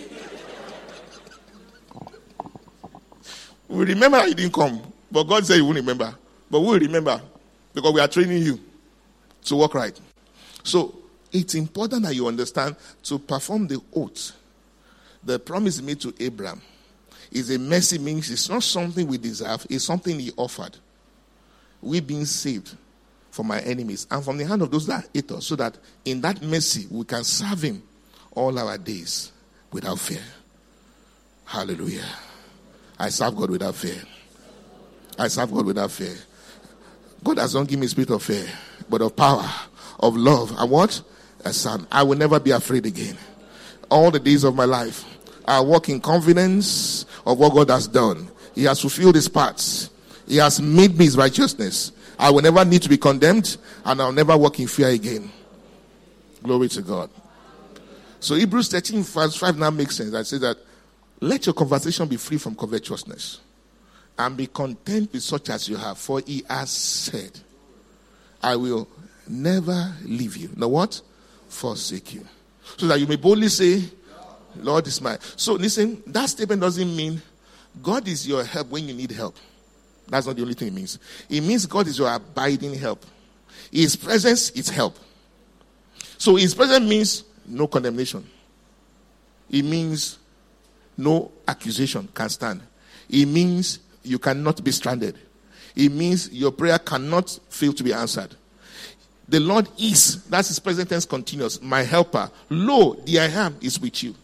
S1: We will remember that you didn't come. But God said you won't remember. But we will remember. Because we are training you to walk right. So it's important that you understand to perform the oath. The promise made to Abraham is a mercy, means it's not something we deserve. It's something he offered. We being saved from our enemies and from the hand of those that hate us, so that in that mercy we can serve him all our days without fear. Hallelujah. I serve God without fear. I serve God without fear. God has not given me a spirit of fear, but of power, of love, and what? A son. I will never be afraid again. All the days of my life, I walk in confidence of what God has done. He has fulfilled his parts. He has made me his righteousness. I will never need to be condemned, and I'll never walk in fear again. Glory to God. So Hebrews thirteen verse five now makes sense. I say that let your conversation be free from covetousness, and be content with such as you have. For he has said, I will never leave you. Now what? Forsake you. So that you may boldly say, Lord is mine. So listen, that statement doesn't mean God is your help when you need help. That's not the only thing it means. It means God is your abiding help. His presence is help. So his presence means no condemnation. It means no accusation can stand. It means you cannot be stranded. It means your prayer cannot fail to be answered. The Lord is, that's his present tense continuous, my helper. Lo, the I am is with you.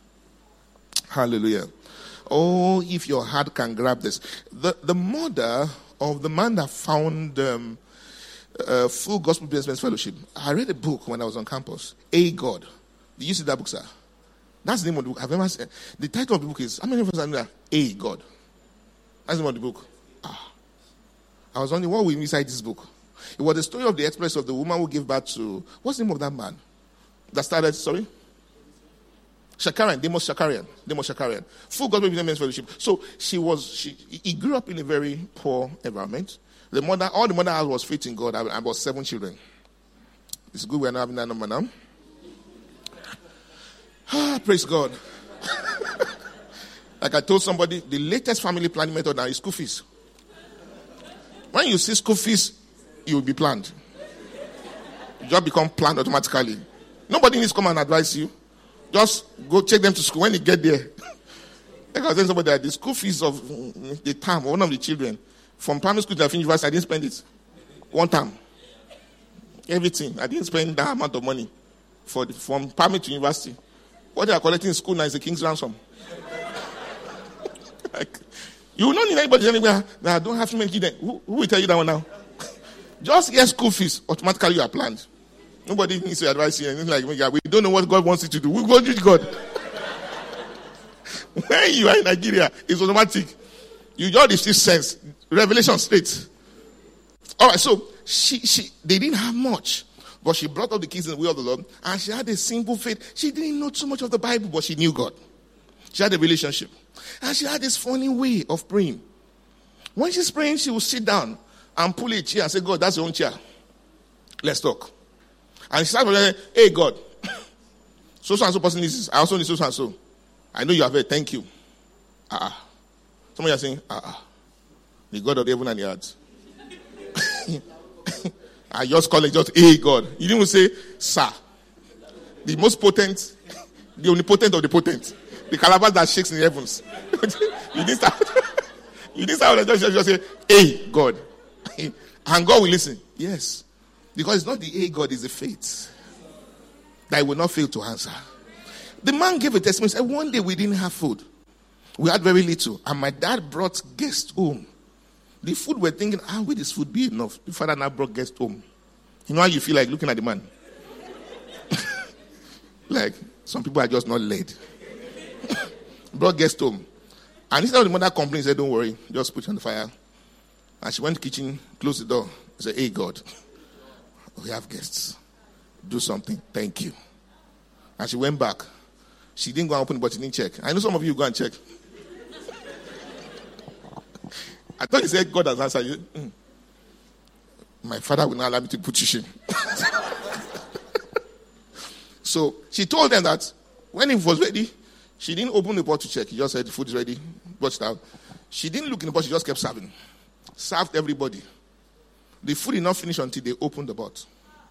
S1: Hallelujah. Oh, if your heart can grab this. The, the mother of the man that found um, uh, Full Gospel Business Fellowship, I read a book when I was on campus, A God. Did you see that book, sir? That's the name of the book. I've ever said. The title of the book is, how many of us are there? A God. That's the name of the book. Ah. I was wondering what was inside this book. It was the story of the exploits of the woman who gave birth to, what's the name of that man? That started, sorry? Shakarian, Demos Shakarian. Demos Shakarian. Full Gospel Business Fellowship. So she was, she, he grew up in a very poor environment. The mother, all the mother had was faith in God. I, I was seven children. It's good we're not having that number now. Ah, praise God. Like I told somebody, the latest family planning method now is school fees. When you see school fees, you will be planned. You just become planned automatically. Nobody needs to come and advise you. Just go take them to school. When you get there, like I was telling somebody that the school fees of the term, one of the children, from primary school to I finished university, I didn't spend it. One time. Everything. I didn't spend that amount of money for the, from primary to university. What they are collecting in school now is a king's ransom. Like, you will not need anybody anywhere that I don't have too many children. Who, who will tell you that one now? Just get school fees. Automatically you are planned. Nobody needs to advise you. Anything like, yeah, we don't know what God wants you to do. We go to God. When you are in Nigeria, it's automatic. You just receive sense. Revelation states. All right, so she, she, they didn't have much. But she brought up the keys in the way of the Lord. And she had a simple faith. She didn't know too much of the Bible, but she knew God. She had a relationship. And she had this funny way of praying. When she's praying, she will sit down and pull a chair and say, God, that's your own chair. Let's talk. And she started saying, hey, God, so so and so person is this. I also need so so and so. I know you have it. Thank you. Ah. Uh-uh. Somebody are saying, ah. Uh-uh. The God of heaven and the earth. I just call it just, hey, God. You didn't even say, sir. The most potent, the omnipotent of the potent. The calabash that shakes in the heavens. you didn't start. you didn't start just, just, just say, hey, God. And God will listen. Yes. Because it's not the hey, God, it's the faith that I will not fail to answer. The man gave a testimony. Said, one day we didn't have food. We had very little. And my dad brought guests home. The food we're thinking, ah, will this food be enough? The father now brought guests home. You know how you feel like looking at the man? Like, some people are just not led. Brought guests home. And instead of the mother complaining, said, don't worry, just put it on the fire. And she went to the kitchen, closed the door. Said, hey, God, we have guests. Do something. Thank you. And she went back. She didn't go and open the bottle, didn't check. I know some of you go and check. I thought you said God has answered you. Mm. My father will not allow me to put you shame. So she told them that when it was ready, she didn't open the pot to check. She just said the food is ready. Brought it out. She didn't look in the pot. She just kept serving. Served everybody. The food did not finish until they opened the pot.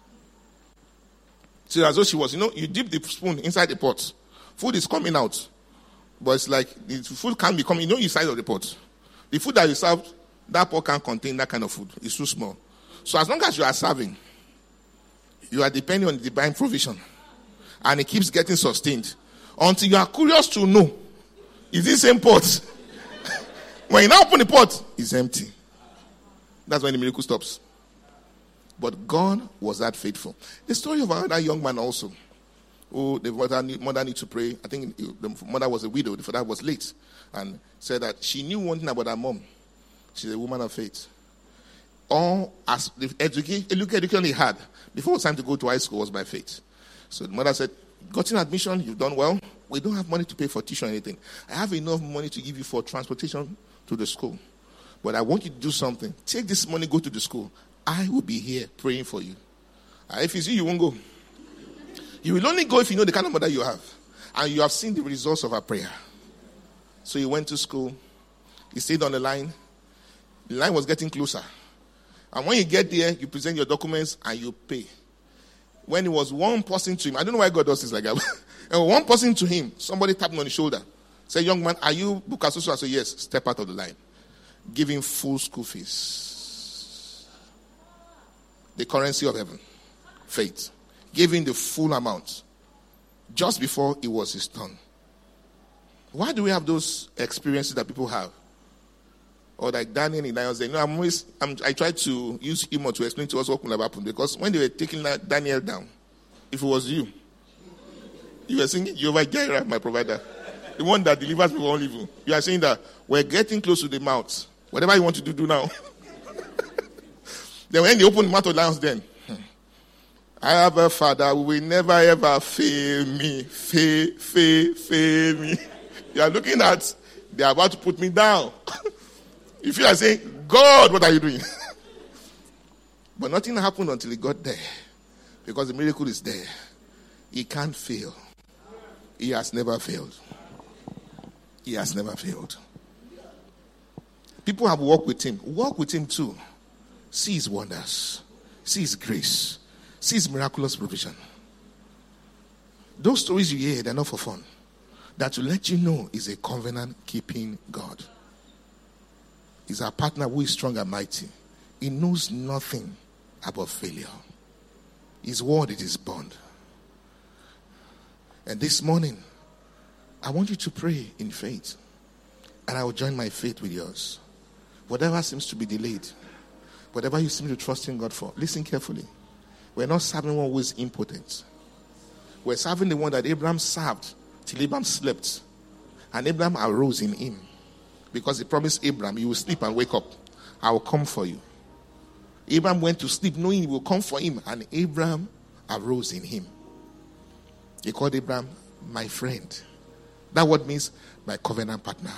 S1: So as though she was, you know, you dip the spoon inside the pot. Food is coming out. But it's like the food can't be coming. You know inside of the pot. The food that you served, that pot can't contain that kind of food. It's too small. So as long as you are serving, you are depending on the divine provision. And it keeps getting sustained. Until you are curious to know, is this same pot? When you now open the pot, it's empty. That's when the miracle stops. But God was that faithful. The story of another young man also. Oh, the mother need, mother need to pray. I think the mother was a widow. The father was late. And said that she knew one thing about her mom. She's a woman of faith. All as the education, education he had before it was time to go to high school was by faith. So the mother said, got in admission, you've done well. We don't have money to pay for tuition or anything. I have enough money to give you for transportation to the school. But I want you to do something. Take this money, go to the school. I will be here praying for you. Uh, if it's you, you won't go. You will only go if you know the kind of mother you have. And you have seen the results of her prayer. So he went to school. He stayed on the line. The line was getting closer. And when you get there, you present your documents and you pay. When it was one person to him, I don't know why God does this like that. And one person to him, somebody tapped him on the shoulder. Said, young man, are you book associate? I said, yes. Step out of the line. Give him full school fees. The currency of heaven. Faith. Give him the full amount. Just before it was his turn. Why do we have those experiences that people have? Or like Daniel and Daniel said, no, I'm always, I'm, I try to use humor to explain to us what could have happened. Because when they were taking Daniel down, if it was you, you were singing, Jehovah Jireh, my provider. The one that delivers me from evil. You are saying that we're getting close to the mouth. Whatever you want to do, do now. Then when they open the mouth of lions, then, hmm, I have a father who will never ever fail me. Fail, fail, fail me. You are looking at, they are about to put me down. If you are saying, God, what are you doing? But nothing happened until he got there. Because the miracle is there. He can't fail. He has never failed. He has never failed. People have walked with him. Walk with him too. See his wonders. See his grace. See his miraculous provision. Those stories you hear, they're not for fun. That to let you know is a covenant-keeping God. He's our partner who is strong and mighty. He knows nothing about failure. His word is his bond. And this morning, I want you to pray in faith. And I will join my faith with yours. Whatever seems to be delayed, whatever you seem to trust in God for, listen carefully. We're not serving one who is impotent. We're serving the one that Abraham served till Abraham slept. And Abraham arose in him. Because he promised Abraham, you will sleep and wake up. I will come for you. Abraham went to sleep knowing he will come for him. And Abraham arose in him. He called Abraham my friend. That word means my covenant partner.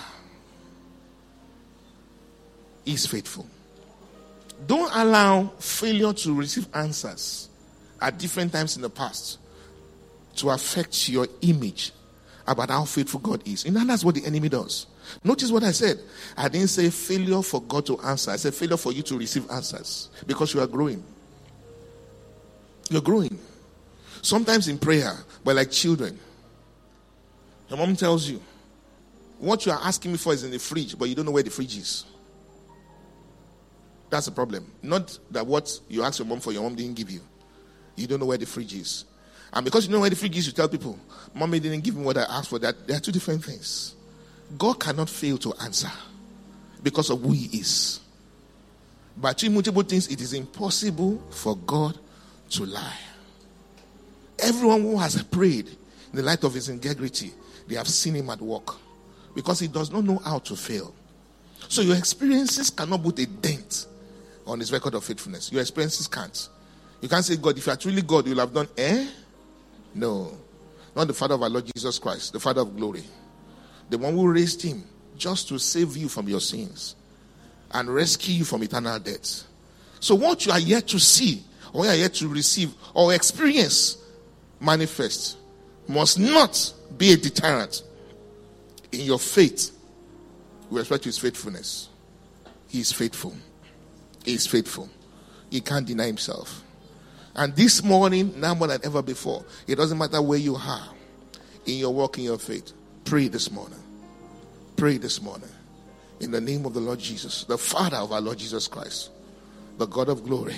S1: He's faithful. Don't allow failure to receive answers at different times in the past to affect your image about how faithful God is. And that's what the enemy does. Notice what I said. I didn't say failure for God to answer. I said failure for you to receive answers. Because you are growing. You're growing. Sometimes in prayer, we're like children. Your mom tells you, what you are asking me for is in the fridge, but you don't know where the fridge is. That's the problem. Not that what you asked your mom for, your mom didn't give you. You don't know where the fridge is. And because you know where the fridge is, you tell people, mommy didn't give me what I asked for. That there are two different things. God cannot fail to answer because of who he is. By two immutable things, it is impossible for God to lie. Everyone who has prayed in the light of his integrity, they have seen him at work. Because he does not know how to fail. So your experiences cannot put a dent on his record of faithfulness. Your experiences can't. You can't say, God, if you are truly God, you'll have done, eh? No. Not the Father of our Lord Jesus Christ, the Father of glory. The one who raised him just to save you from your sins and rescue you from eternal death. So what you are yet to see, or you are yet to receive, or experience, manifest, must not be a deterrent in your faith with respect to his faithfulness. He is faithful. He is faithful. He can't deny himself. And this morning, now more than ever before, it doesn't matter where you are in your walk, in your faith. Pray this morning. Pray this morning. In the name of the Lord Jesus, the Father of our Lord Jesus Christ, the God of glory.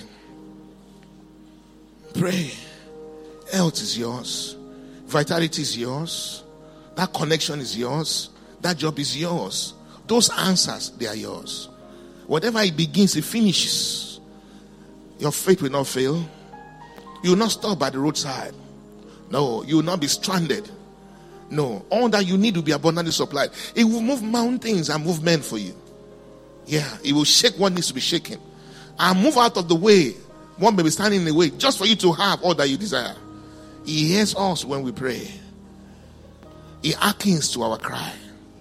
S1: Pray. Health is yours. Vitality is yours. That connection is yours. That job is yours. Those answers, they are yours. Whatever it begins, it finishes. Your faith will not fail. You will not stop by the roadside. No, you will not be stranded. No, all that you need will be abundantly supplied. It will move mountains and move men for you. Yeah, it will shake what needs to be shaken. And move out of the way. One may be standing in the way just for you to have all that you desire. He hears us when we pray. He hearkens to our cry.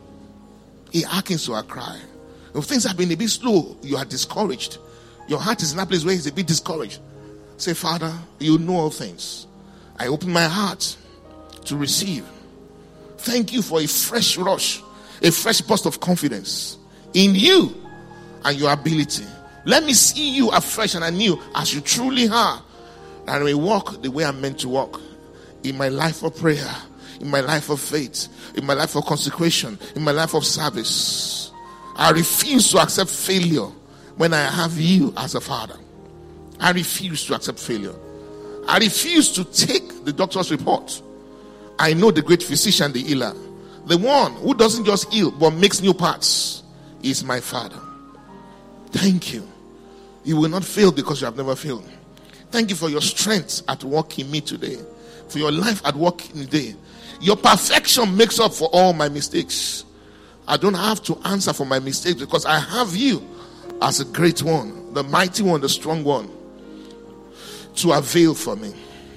S1: He hearkens to our cry. If things have been a bit slow, you are discouraged. Your heart is in that place where it's a bit discouraged. Say, Father, you know all things. I open my heart to receive. Thank you for a fresh rush, a fresh burst of confidence in you and your ability. Let me see you afresh and anew as you truly are. And I may walk the way I'm meant to walk in my life of prayer, in my life of faith, in my life of consecration, in my life of service. I refuse to accept failure when I have you as a father. I refuse to accept failure. I refuse to take the doctor's report. I know the great physician, the healer. The one who doesn't just heal but makes new parts is my Father. Thank you. You will not fail because you have never failed. Thank you for your strength at work in me today. For your life at work in the day. Your perfection makes up for all my mistakes. I don't have to answer for my mistakes because I have you as a great one, the mighty one, the strong one, to avail for me.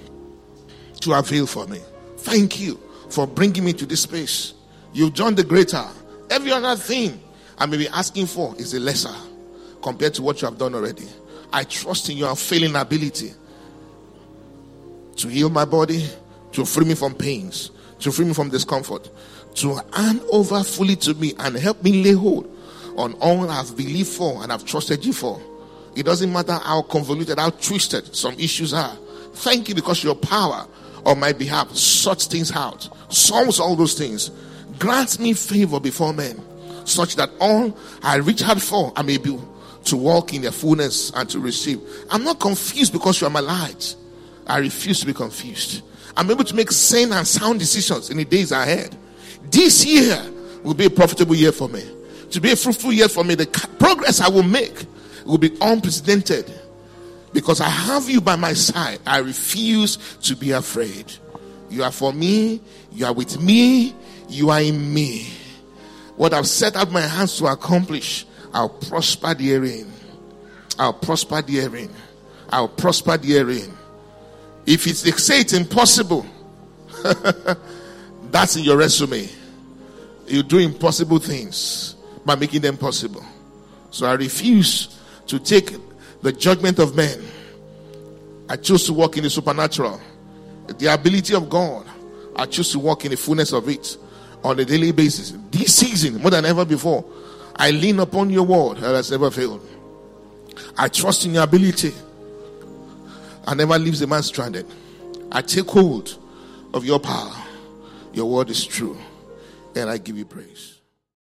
S1: To avail for me. Thank you for bringing me to this space. You've done the greater. Every other thing I may be asking for is a lesser compared to what you have done already. I trust in your unfailing ability to heal my body, to free me from pains, to free me from discomfort, to hand over fully to me and help me lay hold on all I've believed for and I've trusted you for. It doesn't matter how convoluted, how twisted some issues are. Thank you because your power on my behalf sorts things out, solves all those things, grants me favor before men, such that all I reach out for I may be to walk in their fullness and to receive. I'm not confused because you are my light. I refuse to be confused. I'm able to make sane and sound decisions in the days ahead. This year will be a profitable year for me. To be a fruitful year for me. The progress I will make will be unprecedented. Because I have you by my side. I refuse to be afraid. You are for me. You are with me. You are in me. What I've set out my hands to accomplish, I'll prosper therein. I'll prosper therein. I'll prosper therein. If it's, they say it's impossible, that's in your resume. You do impossible things by making them possible. So I refuse to take the judgment of men. I choose to walk in the supernatural. The ability of God. I choose to walk in the fullness of it on a daily basis. This season, more than ever before, I lean upon your word that has never failed. I trust in your ability. I never leaves a man stranded. I take hold of your power. Your word is true. And I give you praise.